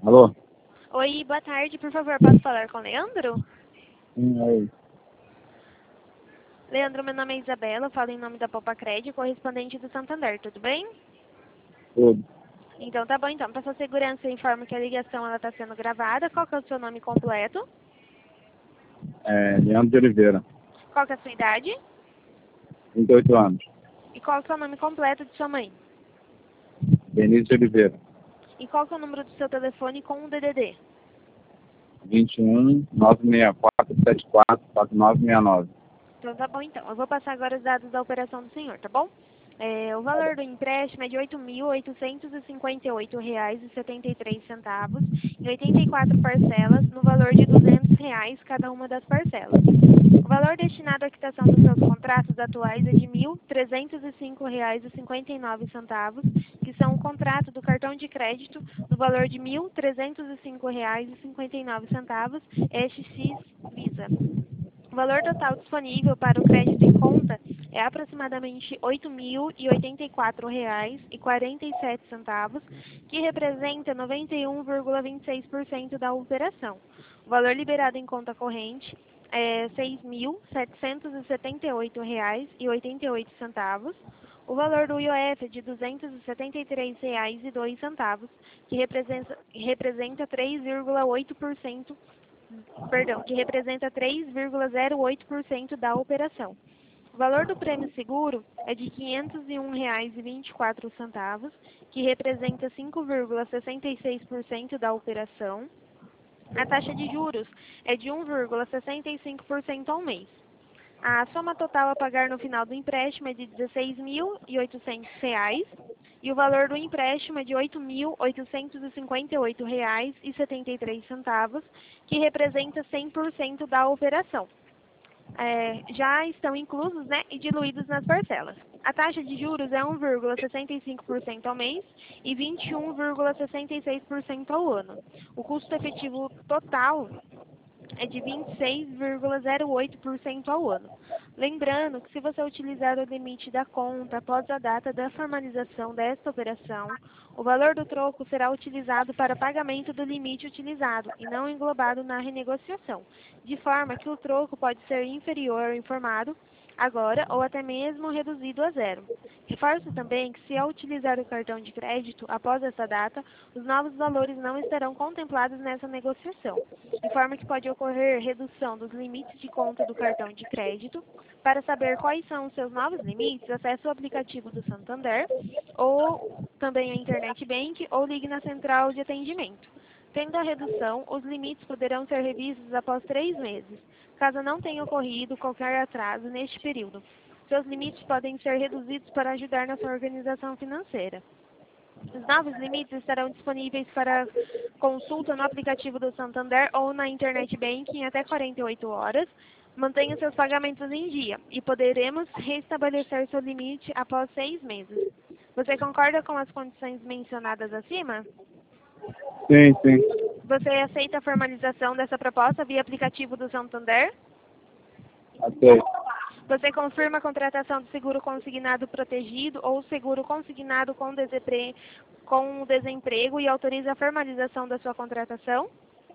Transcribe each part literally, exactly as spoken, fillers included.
Alô? Oi, boa tarde. Por favor, posso falar com o Leandro? Sim, oi. Leandro, meu nome é Isabela, eu falo em nome da Popacred, correspondente do Santander, tudo bem? Tudo. Então tá bom, então. Para sua segurança, eu informo que a ligação está sendo gravada. Qual que é o seu nome completo? É, Leandro de Oliveira, Qual que é a sua idade? trinta e oito anos. E qual que é o nome completo de sua mãe? Denise de Oliveira, E qual que é o número do seu telefone com o D D D? vinte e um, nove seis quatro, sete quatro, quatro nove seis nove. Então tá bom, então. Eu vou passar agora os dados da operação do senhor, tá bom? É, o valor do empréstimo é de oito mil oitocentos e cinquenta e oito reais e setenta e três centavos em oitenta e quatro parcelas no valor de duzentos reais cada uma das parcelas. O valor destinado à quitação dos seus contratos atuais é de mil trezentos e cinco reais e cinquenta e nove centavos, que são o contrato do cartão de crédito no valor de mil trezentos e cinco reais e cinquenta e nove centavos, X X Visa. O valor total disponível para o crédito em conta é aproximadamente oito mil e oitenta e quatro reais e quarenta e sete centavos, que representa noventa e um vírgula vinte e seis por cento da operação. O valor liberado em conta corrente é seis mil setecentos e setenta e oito reais e oitenta e oito centavos. O valor do I O F é de duzentos e setenta e três reais e dois centavos, que representa, representa três vírgula oito por cento perdão, que representa três vírgula zero oito por cento da operação. O valor do prêmio seguro é de quinhentos e um reais e vinte e quatro centavos, que representa cinco vírgula sessenta e seis por cento da operação. A taxa de juros é de um vírgula sessenta e cinco por cento ao mês. A soma total a pagar no final do empréstimo é de dezesseis mil e oitocentos reais e o valor do empréstimo é de oito mil oitocentos e cinquenta e oito reais e setenta e três centavos, que representa cem por cento da operação. É, já estão inclusos, né, e diluídos nas parcelas. A taxa de juros é um vírgula sessenta e cinco por cento ao mês e vinte e um vírgula sessenta e seis por cento ao ano. O custo efetivo total é de vinte e seis vírgula zero oito por cento ao ano. Lembrando que se você utilizar o limite da conta após a data da formalização desta operação, o valor do troco será utilizado para pagamento do limite utilizado e não englobado na renegociação, de forma que o troco pode ser inferior ao informado agora ou até mesmo reduzido a zero. Reforço também que se ao utilizar o cartão de crédito após essa data, os novos valores não estarão contemplados nessa negociação, de forma que pode ocorrer redução dos limites de conta do cartão de crédito. Para saber quais são os seus novos limites, acesse o aplicativo do Santander ou também a Internet Bank ou ligue na central de atendimento. Tendo a redução, os limites poderão ser revistos após três meses, caso não tenha ocorrido qualquer atraso neste período. Seus limites podem ser reduzidos para ajudar na sua organização financeira. Os novos limites estarão disponíveis para consulta no aplicativo do Santander ou na Internet Banking em até quarenta e oito horas. Mantenha seus pagamentos em dia e poderemos restabelecer seu limite após seis meses. Você concorda com as condições mencionadas acima? Sim, sim. Você aceita a formalização dessa proposta via aplicativo do Santander? Ok. Você confirma a contratação do seguro consignado protegido ou seguro consignado com, desempre... com desemprego e autoriza a formalização da sua contratação?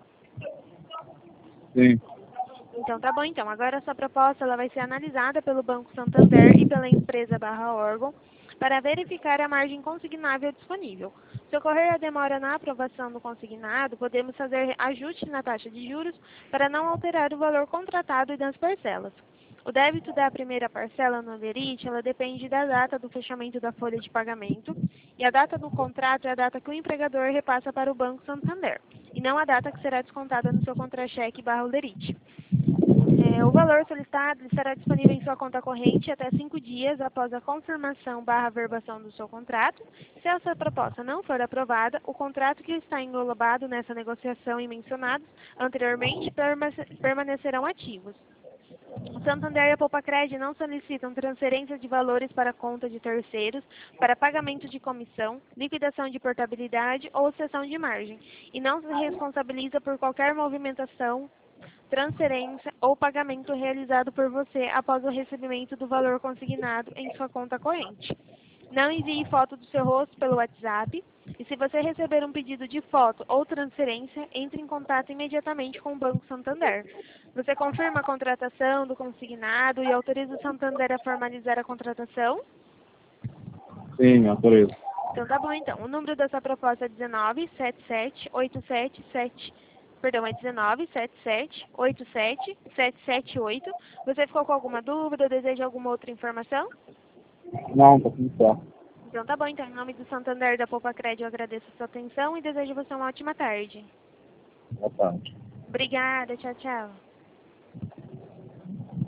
Sim. Então tá bom, então. Agora a sua proposta ela vai ser analisada pelo Banco Santander e pela empresa barra órgão para verificar a margem consignável disponível. Se ocorrer a demora na aprovação do consignado, podemos fazer ajustes na taxa de juros para não alterar o valor contratado e das parcelas. O débito da primeira parcela no lerite, ela depende da data do fechamento da folha de pagamento e a data do contrato é a data que o empregador repassa para o Banco Santander e não a data que será descontada no seu contra-cheque barra lerite. É, o valor solicitado estará disponível em sua conta corrente até cinco dias após a confirmação barra verbação do seu contrato. Se a sua proposta não for aprovada, o contrato que está englobado nessa negociação e mencionados anteriormente permanecerão ativos. O Santander e a Popacred não solicitam transferência de valores para conta de terceiros, para pagamento de comissão, liquidação de portabilidade ou cessão de margem, e não se responsabiliza por qualquer movimentação, transferência ou pagamento realizado por você após o recebimento do valor consignado em sua conta corrente. Não envie foto do seu rosto pelo WhatsApp. E se você receber um pedido de foto ou transferência, entre em contato imediatamente com o Banco Santander. Você confirma a contratação do consignado e autoriza o Santander a formalizar a contratação? Sim, autorizo. Então tá bom, então. O número dessa proposta é dezenove, setenta e sete, oitenta e sete, sete. Perdão, é dezenove, setenta e sete, oitenta e sete, setecentos e setenta e oito. Você ficou com alguma dúvida ou deseja alguma outra informação? Não, tá tudo certo. Então tá bom, então. Em nome do Santander da Poupa Crédito, eu agradeço a sua atenção e desejo você uma ótima tarde. Boa tarde. Obrigada, tchau, tchau.